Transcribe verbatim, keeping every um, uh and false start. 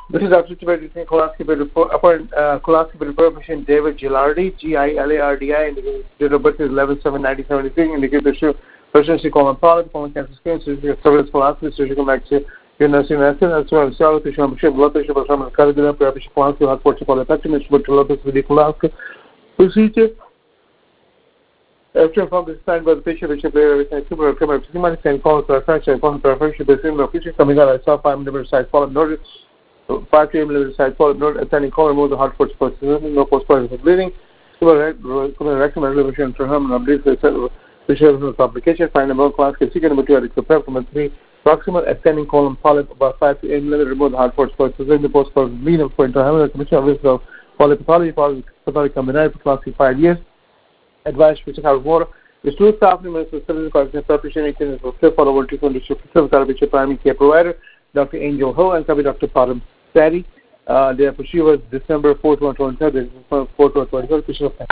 This is Doctor Tibet coloscopy report, upon uh, coloscopy report patient David Gilardi, G I L A R D I, indicated date of birth is eleven seven nineteen seventy-three, indicated the presidency colon polyp, colon cancer skin, surgical surveillance philosophy, surgical back to your nursing medicine, as well as solid tissue, patient blood pressure, but some cardiac pressure, philosophy, hot portion polypectomy, tuberculosis, with the coloscopy procedure. After a focus signed by the patient, which is very super criminal, human can call for a fraction, call for a fraction, but in the future coming out, I saw five millimeter size polyp noted. five to eight millimeter size polyp node attending colon remove the hard force postpartum, no postpartum bleeding, rectum elevation for him and oblique visual complication, find a more class can seek number two at prep number three, proximal attending colon polyp about five to eight millimeter remove the hard force postpartum, the postpartum bleeding for intrahepatic commission of risk of polypathology, polypathology combined for class five years, advice for check out water. The two staff members of the service preparation is for flip follow treatment district therapy primary care provider, Doctor Angel Ho, and Doctor Padam Sadi. Uh, their procedure was December fourth, twenty twenty-three. This is fourth, twenty twenty-three.